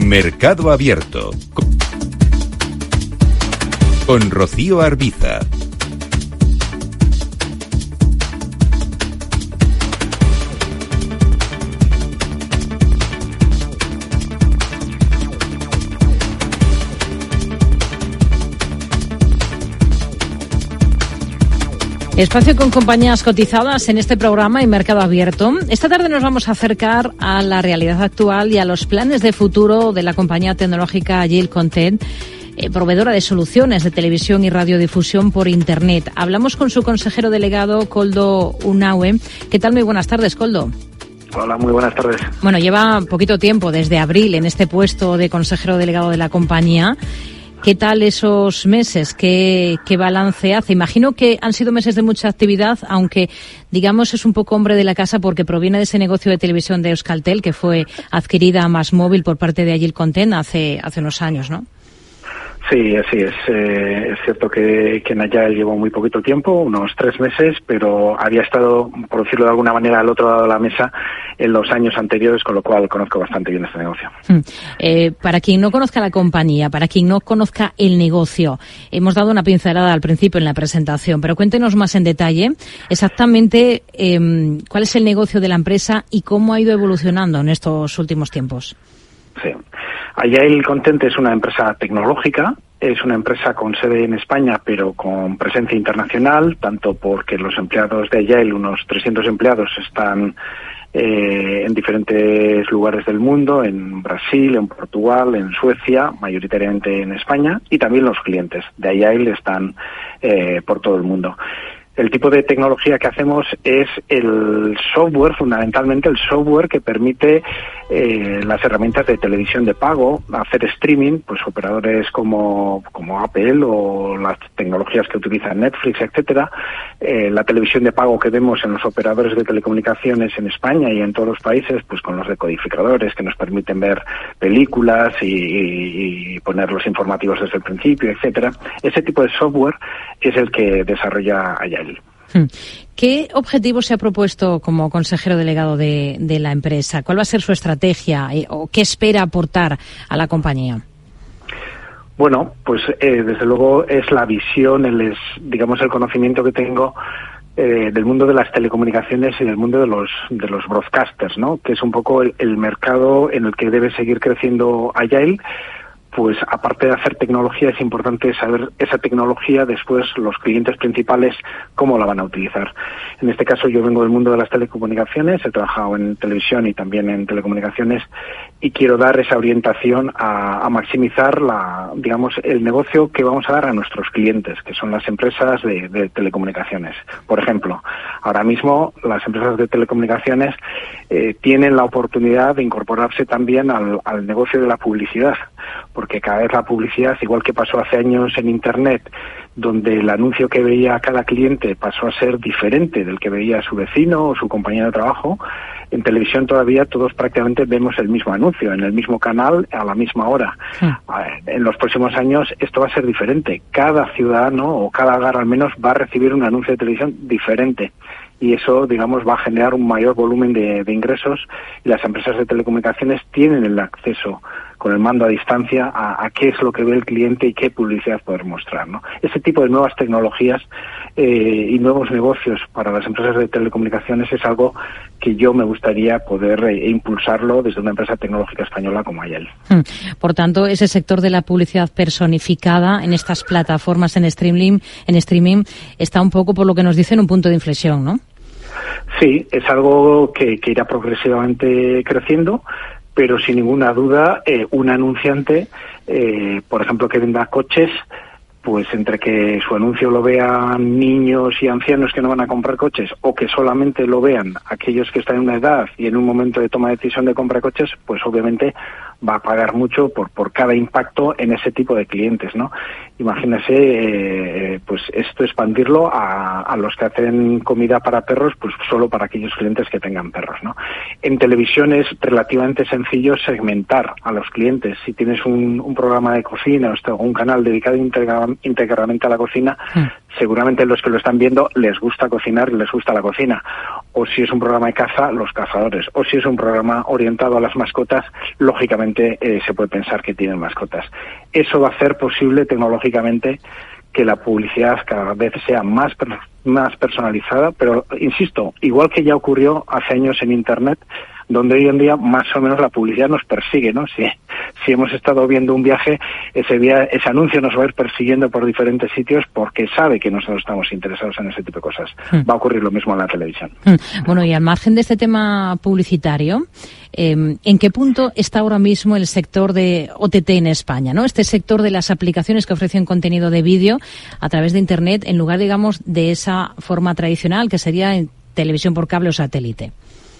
Mercado Abierto con Rocío Arbiza. Espacio con compañías cotizadas en este programa y Mercado Abierto. Esta tarde nos vamos a acercar a la realidad actual y a los planes de futuro de la compañía tecnológica Yale Content, proveedora de soluciones de televisión y radiodifusión por Internet. Hablamos con su consejero delegado, Koldo Unanue. ¿Qué tal? Muy buenas tardes, Koldo. Hola, muy buenas tardes. Bueno, lleva poquito tiempo, desde abril, en este puesto de consejero delegado de la compañía. ¿Qué tal esos meses? ¿Qué balance hace? Imagino que han sido meses de mucha actividad, aunque, digamos, es un poco hombre de la casa porque proviene de ese negocio de televisión de Euskaltel, que fue adquirida a MásMóvil por parte de Yale Content hace unos años, ¿no? Sí, así es. Es cierto que en Yale llevo muy poquito tiempo, unos 3 meses, pero había estado, por decirlo de alguna manera, al otro lado de la mesa en los años anteriores, con lo cual conozco bastante bien este negocio. Para quien no conozca la compañía, para quien no conozca el negocio, hemos dado una pincelada al principio en la presentación, pero cuéntenos más en detalle exactamente cuál es el negocio de la empresa y cómo ha ido evolucionando en estos últimos tiempos. Sí. Yale Content es una empresa tecnológica, es una empresa con sede en España, pero con presencia internacional, tanto porque los empleados de Yale, unos 300 empleados, están en diferentes lugares del mundo, en Brasil, en Portugal, en Suecia, mayoritariamente en España, y también los clientes de Yale están por todo el mundo. El tipo de tecnología que hacemos es el software, fundamentalmente el software que permite las herramientas de televisión de pago, hacer streaming, pues operadores como Apple o las tecnologías que utilizan Netflix, etcétera. La televisión de pago que vemos en los operadores de telecomunicaciones en España y en todos los países, pues con los decodificadores que nos permiten ver películas y poner los informativos desde el principio, etcétera. Ese tipo de software es el que desarrolla Yale. ¿Qué objetivo se ha propuesto como consejero delegado de la empresa? ¿Cuál va a ser su estrategia o qué espera aportar a la compañía? Bueno, pues desde luego es la visión, el conocimiento que tengo del mundo de las telecomunicaciones y del mundo de los broadcasters, ¿no? Que es un poco el mercado en el que debe seguir creciendo Yale. Pues aparte de hacer tecnología, es importante saber esa tecnología, después los clientes principales, cómo la van a utilizar. En este caso yo vengo del mundo de las telecomunicaciones, he trabajado en televisión y también en telecomunicaciones y quiero dar esa orientación a maximizar el negocio que vamos a dar a nuestros clientes, que son las empresas de telecomunicaciones. Por ejemplo, ahora mismo las empresas de telecomunicaciones tienen la oportunidad de incorporarse también al negocio de la publicidad, porque cada vez la publicidad, igual que pasó hace años en Internet, donde el anuncio que veía cada cliente pasó a ser diferente del que veía su vecino o su compañero de trabajo, en televisión todavía todos prácticamente vemos el mismo anuncio, en el mismo canal, a la misma hora. En los próximos años esto va a ser diferente. Cada ciudadano o cada hogar al menos va a recibir un anuncio de televisión diferente. Y eso, va a generar un mayor volumen de ingresos y las empresas de telecomunicaciones tienen el acceso con el mando a distancia a qué es lo que ve el cliente y qué publicidad poder mostrar, ¿no? Ese tipo de nuevas tecnologías y nuevos negocios para las empresas de telecomunicaciones es algo que yo me gustaría poder impulsarlo desde una empresa tecnológica española como Yale. Por tanto, ese sector de la publicidad personificada en estas plataformas en streaming está un poco, por lo que nos dicen, un punto de inflexión, ¿no? Sí, es algo que irá progresivamente creciendo, pero sin ninguna duda un anunciante, por ejemplo, que venda coches, pues entre que su anuncio lo vean niños y ancianos que no van a comprar coches o que solamente lo vean aquellos que están en una edad y en un momento de toma de decisión de compra de coches, pues obviamente va a pagar mucho por cada impacto en ese tipo de clientes, ¿no? Imagínese, pues esto expandirlo a los que hacen comida para perros, pues solo para aquellos clientes que tengan perros, ¿no? En televisión es relativamente sencillo segmentar a los clientes. Si tienes un programa de cocina o un canal dedicado íntegramente íntegramente a la cocina, seguramente los que lo están viendo les gusta cocinar y les gusta la cocina. O si es un programa de caza, los cazadores. O si es un programa orientado a las mascotas, lógicamente se puede pensar que tienen mascotas. Eso va a hacer posible tecnológicamente que la publicidad cada vez sea más personalizada, pero insisto, igual que ya ocurrió hace años en Internet, donde hoy en día más o menos la publicidad nos persigue, ¿no? Si hemos estado viendo un viaje, ese anuncio nos va a ir persiguiendo por diferentes sitios porque sabe que nosotros estamos interesados en ese tipo de cosas. Va a ocurrir lo mismo en la televisión. Bueno, y al margen de este tema publicitario, ¿en qué punto está ahora mismo el sector de OTT en España, ¿no? Este sector de las aplicaciones que ofrecen contenido de vídeo a través de Internet, en lugar, digamos, de esa forma tradicional que sería en televisión por cable o satélite.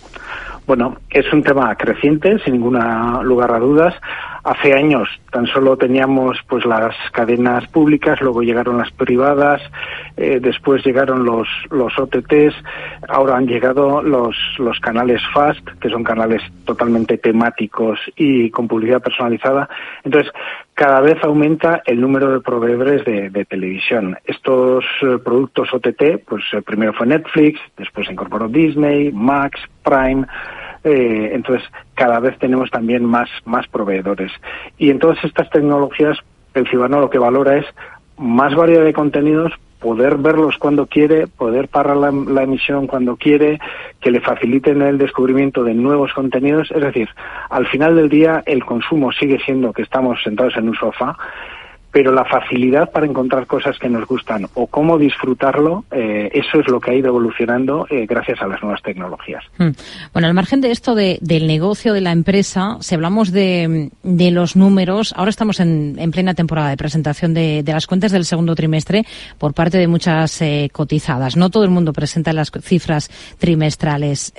Bueno, es un tema creciente, sin ningún lugar a dudas. Hace años tan solo teníamos pues las cadenas públicas, luego llegaron las privadas, después llegaron los OTTs, ahora han llegado los canales FAST, que son canales totalmente temáticos y con publicidad personalizada. Entonces, cada vez aumenta el número de proveedores de televisión. Estos productos OTT, pues primero fue Netflix, después se incorporó Disney, Max, Prime. Entonces, cada vez tenemos también más proveedores. Y en todas estas tecnologías, el ciudadano lo que valora es más variedad de contenidos, poder verlos cuando quiere, poder parar la emisión cuando quiere, que le faciliten el descubrimiento de nuevos contenidos. Es decir, al final del día el consumo sigue siendo que estamos sentados en un sofá, pero la facilidad para encontrar cosas que nos gustan o cómo disfrutarlo, eso es lo que ha ido evolucionando gracias a las nuevas tecnologías. Bueno, al margen de esto del negocio de la empresa, si hablamos de los números, ahora estamos en plena temporada de presentación de las cuentas del segundo trimestre por parte de muchas cotizadas. No todo el mundo presenta las cifras trimestrales.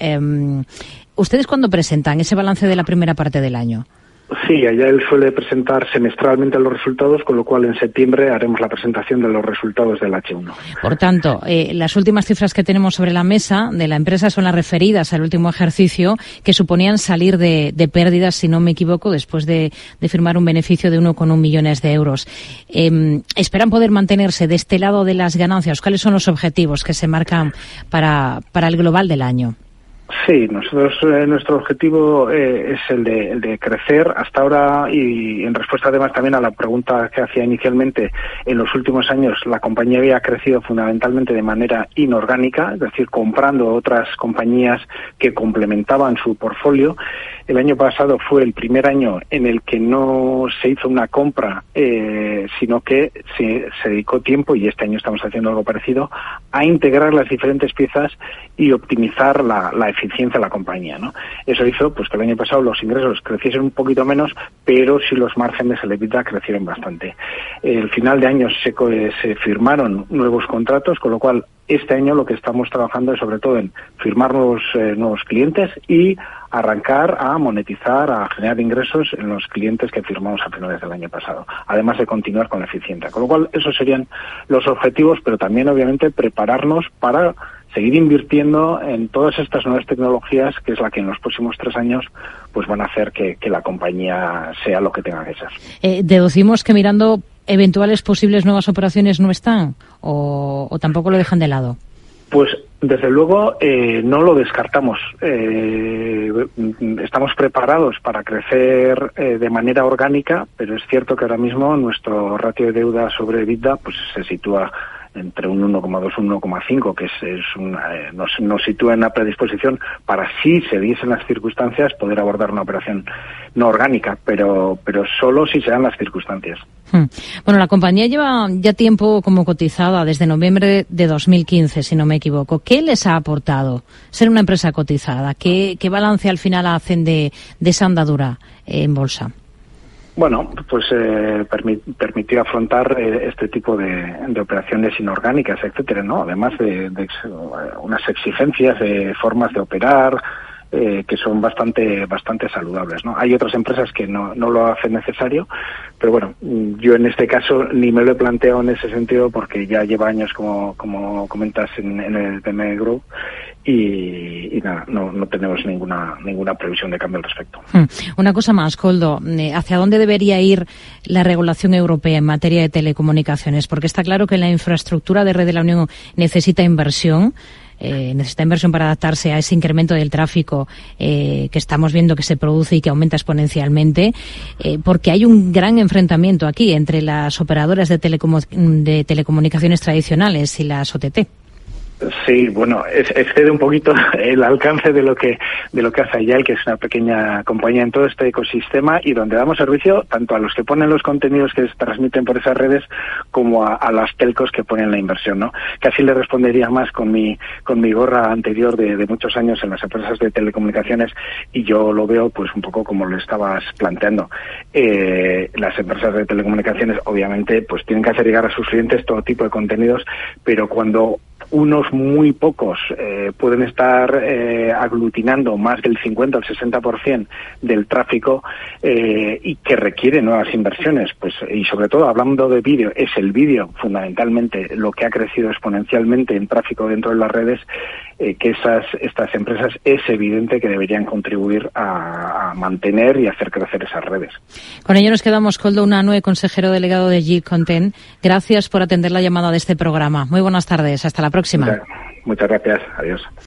¿Ustedes cuándo presentan ese balance de la primera parte del año? Sí, allá él suele presentar semestralmente los resultados, con lo cual en septiembre haremos la presentación de los resultados del H1. Por tanto, las últimas cifras que tenemos sobre la mesa de la empresa son las referidas al último ejercicio, que suponían salir de pérdidas, si no me equivoco, después de firmar un beneficio de 1,1 millones de euros. ¿Esperan poder mantenerse de este lado de las ganancias? ¿Cuáles son los objetivos que se marcan para el global del año? Sí, nosotros nuestro objetivo es el de crecer. Hasta ahora, y en respuesta además también a la pregunta que hacía inicialmente, en los últimos años la compañía había crecido fundamentalmente de manera inorgánica, es decir, comprando otras compañías que complementaban su portfolio. El año pasado fue el primer año en el que no se hizo una compra, sino que se dedicó tiempo, y este año estamos haciendo algo parecido, a integrar las diferentes piezas y optimizar la eficiencia de la compañía, ¿no? Eso hizo pues que el año pasado los ingresos creciesen un poquito menos, pero sí los márgenes del EBITDA crecieron bastante. El final de año se firmaron nuevos contratos, con lo cual este año lo que estamos trabajando es sobre todo en firmar nuevos clientes y arrancar a monetizar, a generar ingresos en los clientes que firmamos a finales del año pasado, además de continuar con la eficiencia. Con lo cual, esos serían los objetivos, pero también, obviamente, prepararnos para seguir invirtiendo en todas estas nuevas tecnologías, que es la que en los próximos 3 años pues van a hacer que la compañía sea lo que tenga que ser. ¿Deducimos que mirando eventuales posibles nuevas operaciones no están o tampoco lo dejan de lado? Pues desde luego no lo descartamos. Estamos preparados para crecer de manera orgánica, pero es cierto que ahora mismo nuestro ratio de deuda sobre EBITDA pues se sitúa entre un 1,2 y un 1,5, que nos sitúa en una predisposición para, si se diesen las circunstancias, poder abordar una operación no orgánica, pero solo si se dan las circunstancias. Bueno, la compañía lleva ya tiempo como cotizada, desde noviembre de 2015, si no me equivoco. ¿Qué les ha aportado ser una empresa cotizada? ¿Qué balance al final hacen de esa andadura en bolsa? Bueno, pues permitió afrontar este tipo de operaciones inorgánicas, etcétera, ¿no? Además de unas exigencias de formas de operar, que son bastante saludables, ¿no? Hay otras empresas que no lo hacen necesario, pero bueno, yo en este caso ni me lo he planteado en ese sentido porque ya lleva años, como comentas, en el PM Group y nada, no tenemos ninguna previsión de cambio al respecto. Una cosa más, Koldo, ¿hacia dónde debería ir la regulación europea en materia de telecomunicaciones? Porque está claro que la infraestructura de red de la Unión necesita inversión para adaptarse a ese incremento del tráfico que estamos viendo que se produce y que aumenta exponencialmente, porque hay un gran enfrentamiento aquí entre las operadoras de telecomunicaciones tradicionales y las OTT. Sí, bueno, excede un poquito el alcance de lo que hace Agile, que es una pequeña compañía en todo este ecosistema y donde damos servicio tanto a los que ponen los contenidos que se transmiten por esas redes como a las telcos que ponen la inversión, ¿no? Casi le respondería más con mi gorra anterior de muchos años en las empresas de telecomunicaciones y yo lo veo pues un poco como lo estabas planteando. Las empresas de telecomunicaciones obviamente pues tienen que hacer llegar a sus clientes todo tipo de contenidos, pero cuando unos muy pocos pueden estar aglutinando más del 50 o el 60% del tráfico y que requiere nuevas inversiones, pues y sobre todo hablando de vídeo, es el vídeo fundamentalmente lo que ha crecido exponencialmente en tráfico dentro de las redes, que estas empresas es evidente que deberían contribuir a mantener y hacer crecer esas redes. Con ello nos quedamos, Koldo Unanue, consejero delegado de Agile Content. Gracias por atender la llamada de este programa. Muy buenas tardes. Hasta la próxima. Muchas gracias. Adiós.